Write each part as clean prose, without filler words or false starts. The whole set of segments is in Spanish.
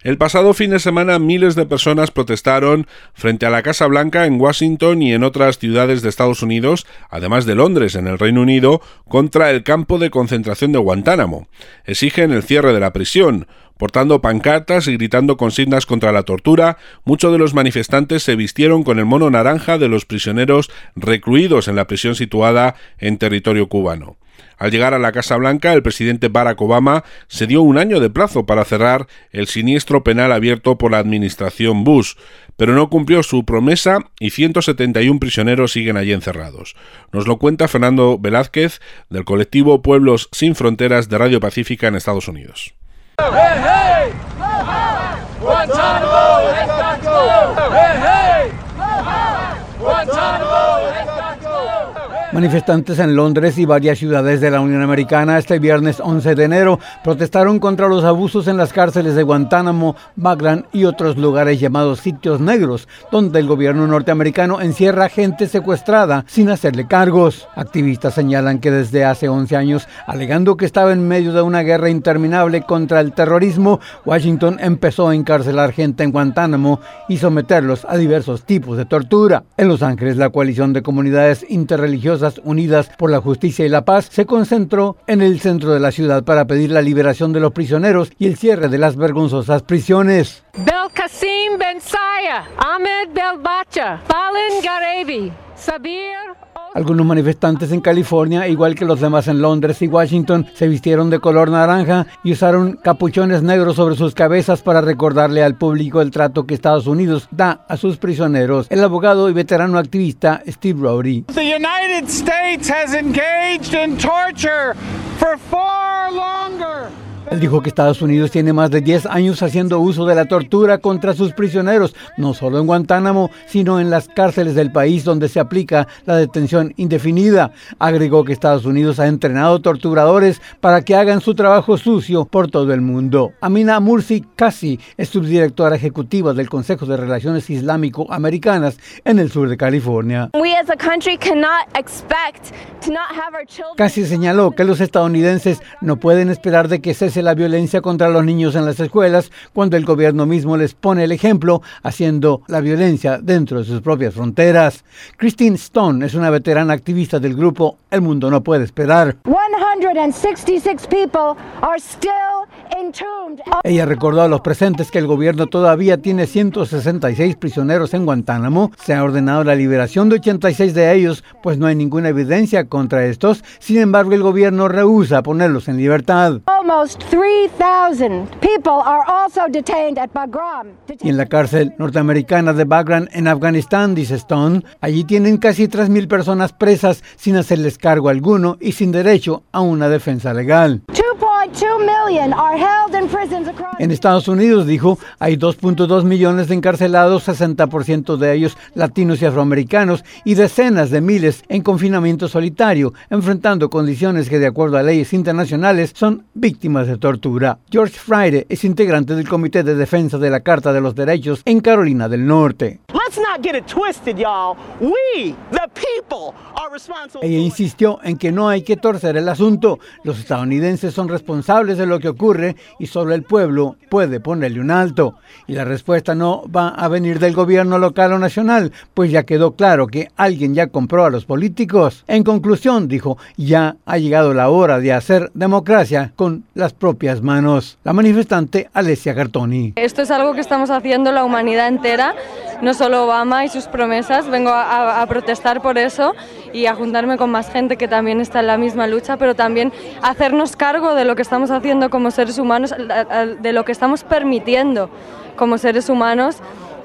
El pasado fin de semana miles de personas protestaron frente a la Casa Blanca en Washington y en otras ciudades de Estados Unidos, además de Londres, en el Reino Unido, contra el campo de concentración de Guantánamo. Exigen el cierre de la prisión. Portando pancartas y gritando consignas contra la tortura, muchos de los manifestantes se vistieron con el mono naranja de los prisioneros recluidos en la prisión situada en territorio cubano. Al llegar a la Casa Blanca, el presidente Barack Obama se dio un año de plazo para cerrar el siniestro penal abierto por la administración Bush, pero no cumplió su promesa y 171 prisioneros siguen allí encerrados. Nos lo cuenta Fernando Velázquez, del colectivo Pueblos Sin Fronteras de Radio Pacífica en Estados Unidos. ¡Hey, hey! ¡Guantánamo está claro! ¡Hey, hey! ¡Guantánamo está claro! Manifestantes en Londres y varias ciudades de la Unión Americana este viernes 11 de enero protestaron contra los abusos en las cárceles de Guantánamo, Bagram y otros lugares llamados sitios negros, donde el gobierno norteamericano encierra gente secuestrada sin hacerle cargos. Activistas señalan que desde hace 11 años, alegando que estaba en medio de una guerra interminable contra el terrorismo, Washington empezó a encarcelar gente en Guantánamo y someterlos a diversos tipos de tortura. En Los Ángeles, la coalición de comunidades interreligiosas Unidas por la Justicia y la Paz se concentró en el centro de la ciudad para pedir la liberación de los prisioneros y el cierre de las vergonzosas prisiones. Belkacem Bensaya, Ahmed Belbacha, Falen Garevi, Sabir. Algunos manifestantes en California, igual que los demás en Londres y Washington, se vistieron de color naranja y usaron capuchones negros sobre sus cabezas para recordarle al público el trato que Estados Unidos da a sus prisioneros. El abogado y veterano activista Steve Rowdy. The United States has engaged in torture for far longer. Él dijo que Estados Unidos tiene más de 10 años haciendo uso de la tortura contra sus prisioneros, no solo en Guantánamo, sino en las cárceles del país donde se aplica la detención indefinida. Agregó que Estados Unidos ha entrenado torturadores para que hagan su trabajo sucio por todo el mundo. Amina Mursi Kasi es subdirectora ejecutiva del Consejo de Relaciones Islámico-Americanas en el sur de California. Kasi señaló que los estadounidenses no pueden esperar de que cese la violencia contra los niños en las escuelas cuando el gobierno mismo les pone el ejemplo haciendo la violencia dentro de sus propias fronteras. Christine Stone es una veterana activista del grupo El Mundo No Puede Esperar. 166 people are still entombed. Ella recordó a los presentes que el gobierno todavía tiene 166 prisioneros en Guantánamo. Se ha ordenado la liberación de 86 de ellos, pues no hay ninguna evidencia contra estos. Sin embargo, el gobierno rehúsa ponerlos en libertad. Almost 3,000 people are also detained at Bagram. Y en la cárcel norteamericana de Bagram en Afganistán, dice Stone, allí tienen casi 3,000 personas presas sin hacerles cargo alguno y sin derecho a una defensa legal. 2.2 million are held in prisons across. En Estados Unidos, dijo, hay 2.2 millones de encarcelados, 60% de ellos latinos y afroamericanos, y decenas de miles en confinamiento solitario, enfrentando condiciones que, de acuerdo a leyes internacionales, son víctimas de tortura. George Friday es integrante del Comité de Defensa de la Carta de los Derechos en Carolina del Norte. Let's not get it twisted, y'all. We, the people, are responsible. Ella insistió en que no hay que torcer el asunto. Los estadounidenses son responsables de lo que ocurre y solo el pueblo puede ponerle un alto. Y la respuesta no va a venir del gobierno local o nacional, pues ya quedó claro que alguien ya compró a los políticos. En conclusión, dijo, ya ha llegado la hora de hacer democracia con las propias manos. La manifestante Alessia Gartoni. Esto es algo que estamos haciendo la humanidad entera, no solo Obama y sus promesas. Vengo a protestar por eso y a juntarme con más gente que también está en la misma lucha, pero también hacernos cargo de lo que estamos haciendo como seres humanos, de lo que estamos permitiendo como seres humanos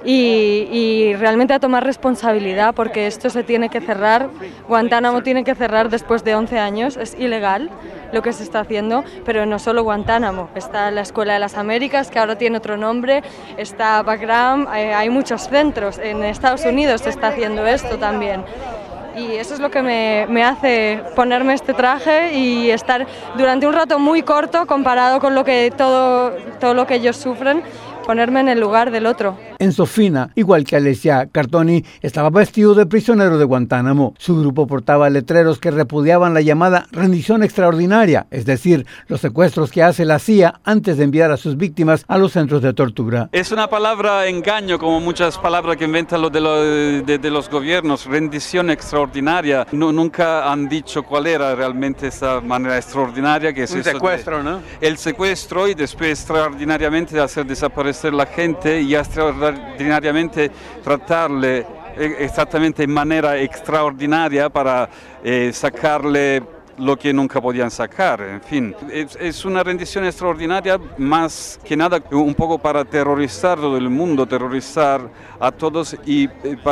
y realmente a tomar responsabilidad, porque esto se tiene que cerrar. Guantánamo tiene que cerrar después de 11 años, es ilegal lo que se está haciendo, pero no solo Guantánamo, está la Escuela de las Américas, que ahora tiene otro nombre, está Bagram, hay muchos centros, en Estados Unidos se está haciendo esto también. Y eso es lo que me hace ponerme este traje y estar durante un rato muy corto comparado con lo que todo lo que ellos sufren, ponerme en el lugar del otro. Enzo Fina, igual que Alessia Cartoni, estaba vestido de prisionero de Guantánamo. Su grupo portaba letreros que repudiaban la llamada rendición extraordinaria, es decir, los secuestros que hace la CIA antes de enviar a sus víctimas a los centros de tortura. Es una palabra engaño, como muchas palabras que inventan de los gobiernos. Rendición extraordinaria. Nunca han dicho cuál era realmente esa manera extraordinaria que es un secuestro, ¿no? El secuestro y después extraordinariamente hacer desaparecer la gente y extraordinariamente tratarle exactamente en manera extraordinaria para sacarle lo que nunca podían sacar. En fin, es una rendición extraordinaria, más que nada un poco para aterrorizar todo el mundo, aterrorizar a todos y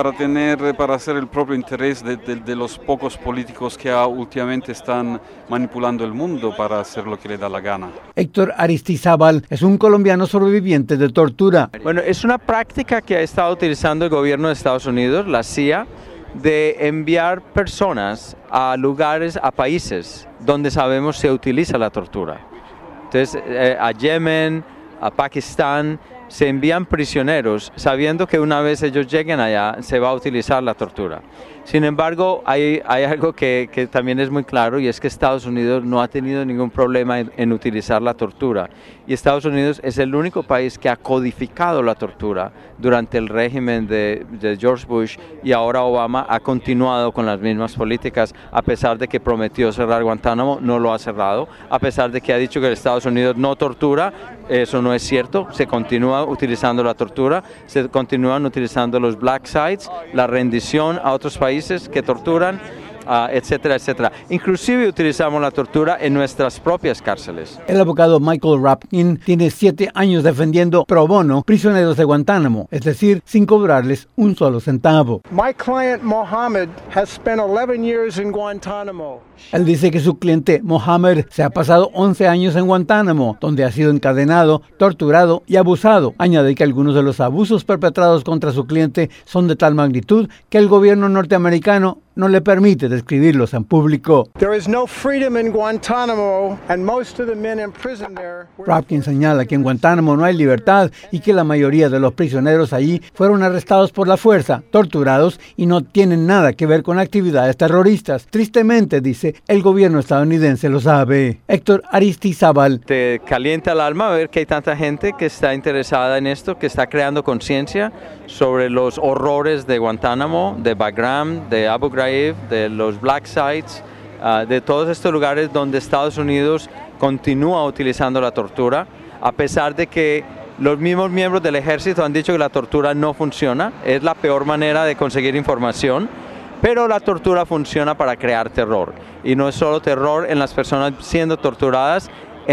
para hacer el propio interés de los pocos políticos que últimamente están manipulando el mundo para hacer lo que le da la gana. Héctor Aristizábal es un colombiano sobreviviente de tortura. Bueno, es una práctica que ha estado utilizando el gobierno de Estados Unidos, la CIA, de enviar personas a lugares, a países donde sabemos se utiliza la tortura. Entonces, a Yemen, a Pakistán, se envían prisioneros sabiendo que una vez ellos lleguen allá se va a utilizar la tortura. Sin embargo, hay algo que también es muy claro, y es que Estados Unidos no ha tenido ningún problema en utilizar la tortura. Y Estados Unidos es el único país que ha codificado la tortura durante el régimen de George Bush, y ahora Obama ha continuado con las mismas políticas, a pesar de que prometió cerrar Guantánamo, no lo ha cerrado, a pesar de que ha dicho que Estados Unidos no tortura. Eso no es cierto, se continúa utilizando la tortura, se continúan utilizando los black sites, la rendición a otros países que torturan, etcétera, etcétera. Inclusive utilizamos la tortura en nuestras propias cárceles. El abogado Michael Rapkin tiene 7 años defendiendo pro bono prisioneros de Guantánamo, es decir, sin cobrarles un solo centavo. My client Mohammed has spent 11 years in Guantánamo. Él dice que su cliente Mohammed se ha pasado 11 años en Guantánamo, donde ha sido encadenado, torturado y abusado. Añade que algunos de los abusos perpetrados contra su cliente son de tal magnitud que el gobierno norteamericano no le permite describirlos en público. There is no freedom in Guantánamo, and most of the men imprisoned there. Rapkin señala que en Guantánamo no hay libertad y que la mayoría de los prisioneros allí fueron arrestados por la fuerza, torturados y no tienen nada que ver con actividades terroristas. Tristemente, dice, el gobierno estadounidense lo sabe. Héctor Aristizábal. Te calienta el alma ver que hay tanta gente que está interesada en esto, que está creando conciencia sobre los horrores de Guantánamo, de Bagram, de Abu Ghraib, de los black sites, de todos estos lugares donde Estados Unidos continúa utilizando la tortura, a pesar de que los mismos miembros del ejército han dicho que la tortura no funciona, es la peor manera de conseguir información, pero la tortura funciona para crear terror. Y no es solo terror en las personas siendo torturadas, en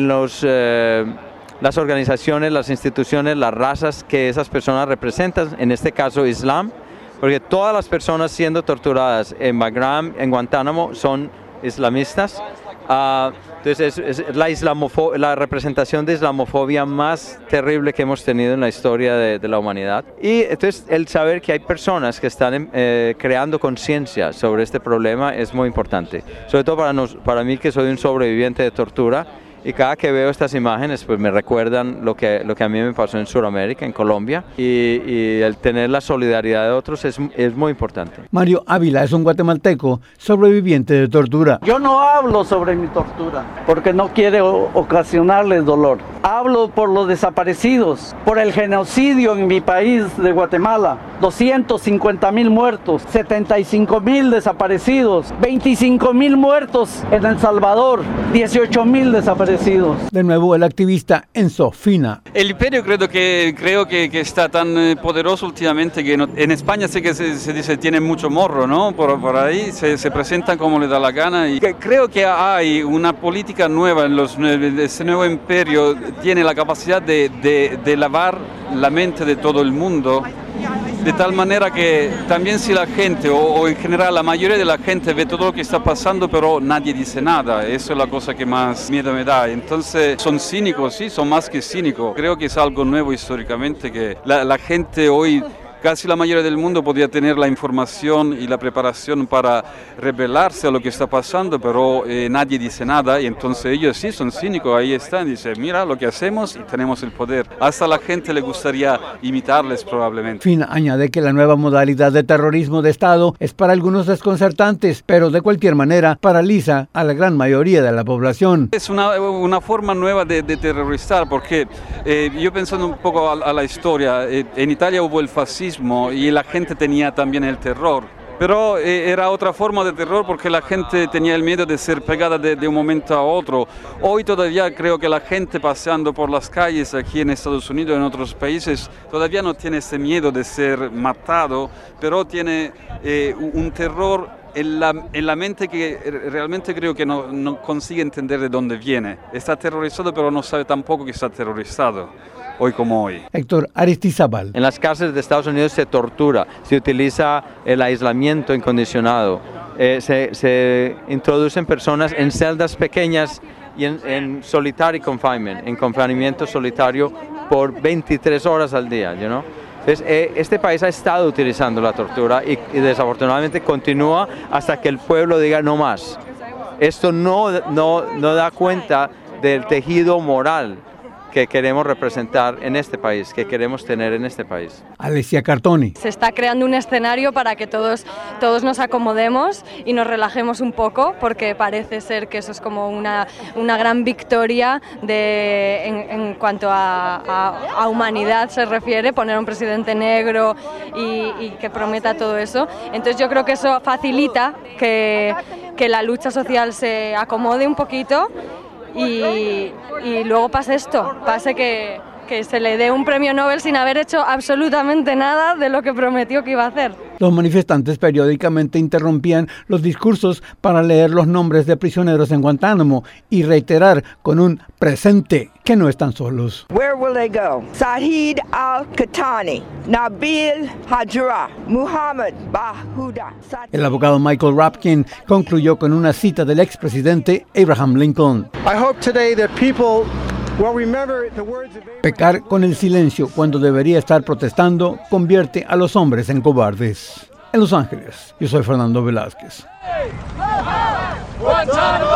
las organizaciones, las instituciones, las razas que esas personas representan, en este caso Islam, porque todas las personas siendo torturadas en Bagram, en Guantánamo, son islamistas. Entonces es la representación de islamofobia más terrible que hemos tenido en la historia de la humanidad. Y entonces el saber que hay personas que están creando conciencia sobre este problema es muy importante, sobre todo para mí, que soy un sobreviviente de tortura. Y cada que veo estas imágenes, pues me recuerdan lo que a mí me pasó en Sudamérica, en Colombia, y el tener la solidaridad de otros es muy importante. Mario Ávila es un guatemalteco sobreviviente de tortura. Yo no hablo sobre mi tortura, porque no quiero ocasionarles dolor. Hablo por los desaparecidos, por el genocidio en mi país de Guatemala. 250,000 muertos, 75,000 desaparecidos, 25,000 muertos en El Salvador, 18,000 desaparecidos. De nuevo el activista Enzo Fina. El imperio creo que está tan poderoso últimamente que en España sé que se dice tiene mucho morro, ¿no? Por ahí se presentan como le da la gana, y creo que hay una política nueva este nuevo imperio tiene la capacidad de lavar la mente de todo el mundo, de tal manera que también si la gente, o en general la mayoría de la gente ve todo lo que está pasando, pero nadie dice nada, eso es la cosa que más miedo me da. Entonces son cínicos, sí, son más que cínicos. Creo que es algo nuevo históricamente, que la gente hoy casi la mayoría del mundo podía tener la información y la preparación para rebelarse a lo que está pasando, pero nadie dice nada, y entonces ellos sí son cínicos, ahí están, dicen, mira lo que hacemos y tenemos el poder. Hasta a la gente le gustaría imitarles probablemente. Fin añade que la nueva modalidad de terrorismo de Estado es para algunos desconcertantes, pero de cualquier manera paraliza a la gran mayoría de la población. Es una forma nueva de terrorizar, porque yo pensando un poco a la historia, en Italia hubo el fascismo y la gente tenía también el terror. Pero era otra forma de terror porque la gente tenía el miedo de ser pegada de un momento a otro. Hoy todavía creo que la gente paseando por las calles aquí en Estados Unidos y en otros países todavía no tiene ese miedo de ser matado, pero tiene un terror en la mente que realmente creo que no consigue entender de dónde viene. Está aterrorizado, pero no sabe tampoco que está aterrorizado. Hoy como hoy. Héctor Aristizábal. En las cárceles de Estados Unidos se tortura, se utiliza el aislamiento incondicionado, se introducen personas en celdas pequeñas y en solitary confinement, en confinamiento solitario por 23 horas al día, you know? Entonces, este país ha estado utilizando la tortura y desafortunadamente continúa hasta que el pueblo diga no más. Esto no da cuenta del tejido moral que queremos representar en este país, que queremos tener en este país. Alessia Cartoni. Se está creando un escenario para que todos nos acomodemos y nos relajemos un poco, porque parece ser que eso es como una gran victoria en cuanto a humanidad se refiere, poner a un presidente negro y que prometa todo eso. Entonces yo creo que eso facilita que la lucha social se acomode un poquito. Y luego pase esto, pase que se le dé un premio Nobel sin haber hecho absolutamente nada de lo que prometió que iba a hacer. Los manifestantes periódicamente interrumpían los discursos para leer los nombres de prisioneros en Guantánamo y reiterar con un presente que no están solos. Where will they go? Saeed al-Qahtani, Nabil Hajra, Muhammad Bahuda. El abogado Michael Rapkin concluyó con una cita del expresidente Abraham Lincoln. I hope today that people will remember the words of Pecar con el silencio cuando debería estar protestando convierte a los hombres en cobardes. En Los Ángeles, yo soy Fernando Velázquez. Guantánamo!